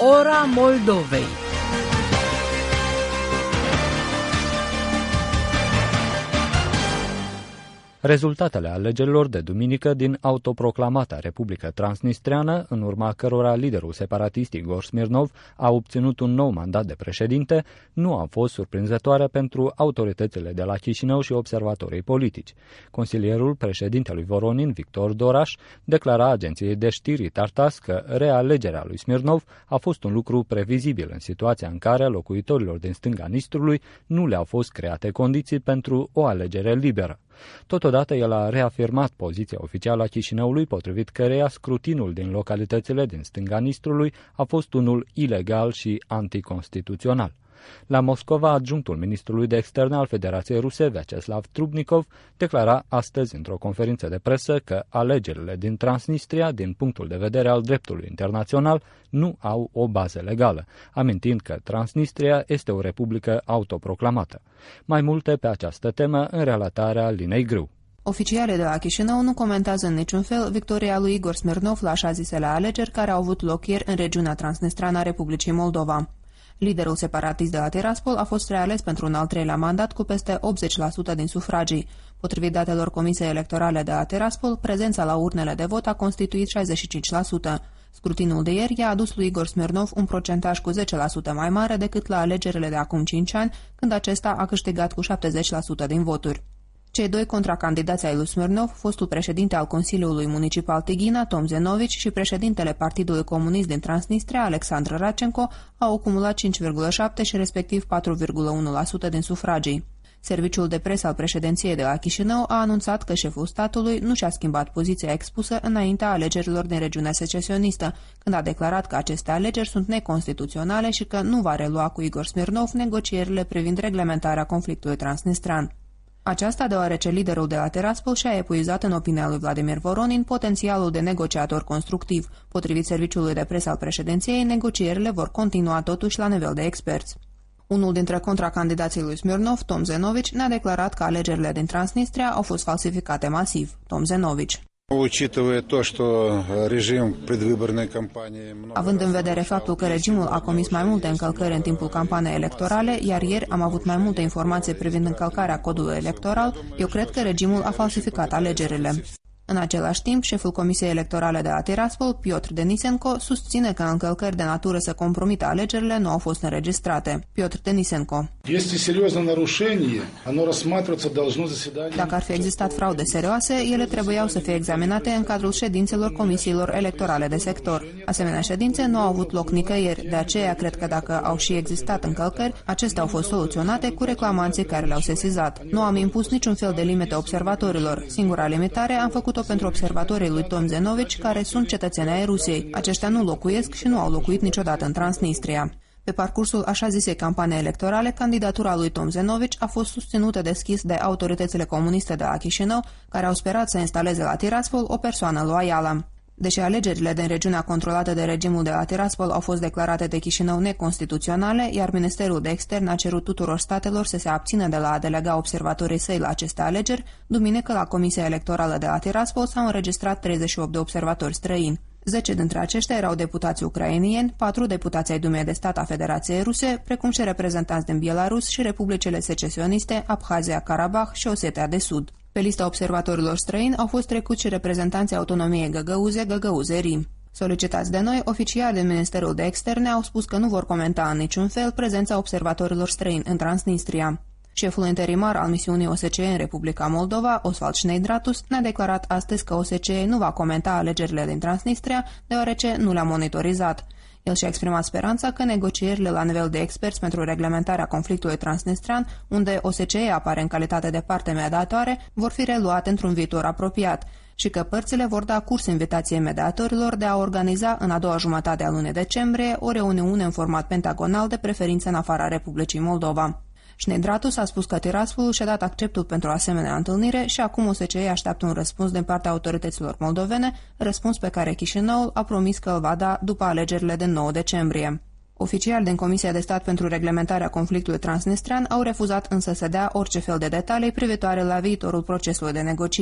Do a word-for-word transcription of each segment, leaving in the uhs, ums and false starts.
Ora Moldovei. Rezultatele alegerilor de duminică din autoproclamata Republică Transnistreană, în urma cărora liderul separatist Igor Smirnov a obținut un nou mandat de președinte, nu a fost surprinzătoare pentru autoritățile de la Chișinău și observatorii politici. Consilierul președintelui Voronin, Victor Doraș, declara agenției de știri Tartas că realegerea lui Smirnov a fost un lucru previzibil în situația în care locuitorilor din stânga Nistrului nu le-au fost create condiții pentru o alegere liberă. Totodată, el a reafirmat poziția oficială a Chișinăului, potrivit căreia scrutinul din localitățile din stânga Nistrului a fost unul ilegal și anticonstituțional. La Moscova, adjunctul ministrului de externe al Federației Ruse, Vyacheslav Trubnikov, declara astăzi într-o conferință de presă că alegerile din Transnistria, din punctul de vedere al dreptului internațional, nu au o bază legală, amintind că Transnistria este o republică autoproclamată. Mai multe pe această temă în relatarea Linei Grâu. Oficialii de la Chișinău nu comentează în niciun fel victoria lui Igor Smirnov la așa zisele alegeri care au avut loc ieri în regiunea transnistreană a Republicii Moldova. Liderul separatist de la Tiraspol a fost reales pentru un al treilea mandat cu peste optzeci la sută din sufragii. Potrivit datelor Comisiei Electorale de la Tiraspol, prezența la urnele de vot a constituit șaizeci și cinci la sută. Scrutinul de ieri i-a adus lui Igor Smirnov un procentaj cu zece la sută mai mare decât la alegerile de acum cinci ani, când acesta a câștigat cu șaptezeci la sută din voturi. Cei doi contracandidați ai lui Smirnov, fostul președinte al Consiliului Municipal Tighina, Tom Zenovici, și președintele Partidului Comunist din Transnistria, Alexandr Radchenko, au acumulat cinci virgulă șapte și respectiv patru virgulă unu la sută din sufragii. Serviciul de presă al președinției de la Chișinău a anunțat că șeful statului nu și-a schimbat poziția expusă înaintea alegerilor din regiunea secesionistă, când a declarat că aceste alegeri sunt neconstituționale și că nu va relua cu Igor Smirnov negocierile privind reglementarea conflictului transnistrean. Aceasta deoarece liderul de la Tiraspol și-a epuizat, în opinia lui Vladimir Voronin, potențialul de negociator constructiv. Potrivit serviciului de presă al președinției, negocierile vor continua totuși la nivel de experți. Unul dintre contracandidații lui Smirnov, Tom Zenovici, ne-a declarat că alegerile din Transnistria au fost falsificate masiv. Tom Zenovici. Având în vedere faptul că regimul a comis mai multe încălcări în timpul campaniei electorale, iar ieri am avut mai multe informații privind încălcarea codului electoral, eu cred că regimul a falsificat alegerile. În același timp, șeful Comisiei Electorale de la Tiraspol, Piotr Denisenko, susține că încălcări de natură să compromită alegerile nu au fost înregistrate. Piotr Denisenko. Dacă ar fi existat fraude serioase, ele trebuiau să fie examinate în cadrul ședințelor comisiilor electorale de sector. Asemenea ședințe nu au avut loc nicăieri, de aceea cred că dacă au și existat încălcări, acestea au fost soluționate cu reclamanții care le-au sesizat. Nu am impus niciun fel de limite observatorilor. Singura limitare am făcut pentru observatorii lui Tom Zenovici, care sunt cetățeni ai Rusiei. Aceștia nu locuiesc și nu au locuit niciodată în Transnistria. Pe parcursul așa zisei campanii electorale, candidatura lui Tom Zenovici a fost susținută deschis de autoritățile comuniste de la Chișinău, care au sperat să instaleze la Tiraspol o persoană loială. Deși alegerile din regiunea controlată de regimul de la Tiraspol au fost declarate de Chișinău neconstituționale, iar Ministerul de Externe a cerut tuturor statelor să se abțină de la a delega observatorii săi la aceste alegeri, duminică la Comisia Electorală de la Tiraspol s-au înregistrat treizeci și opt de observatori străini. Zece dintre aceștia erau deputați ucrainieni, patru deputați ai Dumei de Stat a Federației Ruse, precum și reprezentanți din Belarus și republicile secesioniste, Abhazia, Karabah și Osetia de Sud. Pe lista observatorilor străini au fost trecuți și reprezentanții autonomiei Găgăuze, Găgăuze Rim. Solicitați de noi, oficiali din Ministerul de Externe au spus că nu vor comenta în niciun fel prezența observatorilor străini în Transnistria. Șeful interimar al misiunii O S C E în Republica Moldova, Oswald Schneidratus, ne-a declarat astăzi că O S C E nu va comenta alegerile din Transnistria, deoarece nu le-a monitorizat. El și-a exprimat speranța că negocierile la nivel de experți pentru reglementarea conflictului transnistrean, unde O S C E apare în calitate de parte mediatoare, vor fi reluate într-un viitor apropiat și că părțile vor da curs invitației mediatorilor de a organiza în a doua jumătate a lunii decembrie o reuniune în format pentagonal, de preferință în afara Republicii Moldova. Schneidratus a spus că Tiraspol și-a dat acceptul pentru o asemenea întâlnire și acum O S C E așteaptă un răspuns din partea autorităților moldovene, răspuns pe care Chișinăul a promis că îl va da după alegerile de nouă decembrie. Oficiali din Comisia de Stat pentru Reglementarea Conflictului Transnistrean au refuzat însă să dea orice fel de detalii privitoare la viitorul procesului de negocieri.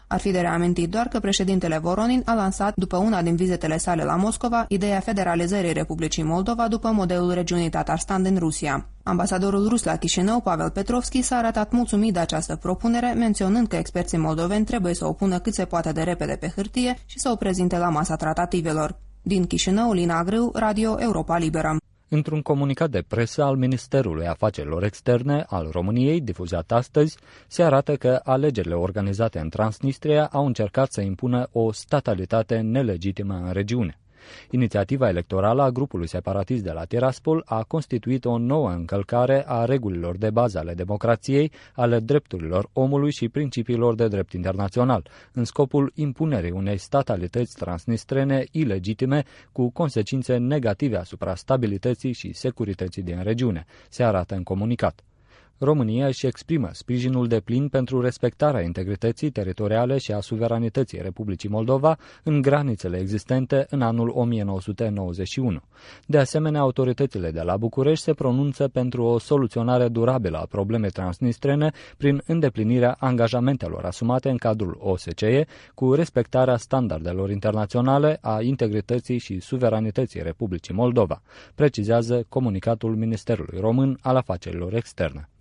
Ar fi de reamintit doar că președintele Voronin a lansat, după una din vizitele sale la Moscova, ideea federalizării Republicii Moldova după modelul regiunii Tatarstan din Rusia. Ambasadorul rus la Chișinău, Pavel Petrovski, s-a arătat mulțumit de această propunere, menționând că experții moldoveni trebuie să o pună cât se poate de repede pe hârtie și să o prezinte la masa tratativelor. Din Chișinău, Lina Grâu, Radio Europa Liberă. Într-un comunicat de presă al Ministerului Afacerilor Externe al României, difuzat astăzi, se arată că alegerile organizate în Transnistria au încercat să impună o statalitate nelegitimă în regiune. Inițiativa electorală a grupului separatist de la Tiraspol a constituit o nouă încălcare a regulilor de bază ale democrației, ale drepturilor omului și principiilor de drept internațional, în scopul impunerii unei statalități transnistrene ilegitime cu consecințe negative asupra stabilității și securității din regiune, se arată în comunicat. România își exprimă sprijinul deplin pentru respectarea integrității teritoriale și a suveranității Republicii Moldova în granițele existente în anul o mie nouă sute nouăzeci și unu. De asemenea, autoritățile de la București se pronunță pentru o soluționare durabilă a problemei transnistrene prin îndeplinirea angajamentelor asumate în cadrul O S C E cu respectarea standardelor internaționale a integrității și suveranității Republicii Moldova, precizează comunicatul Ministerului Român al Afacerilor Externe.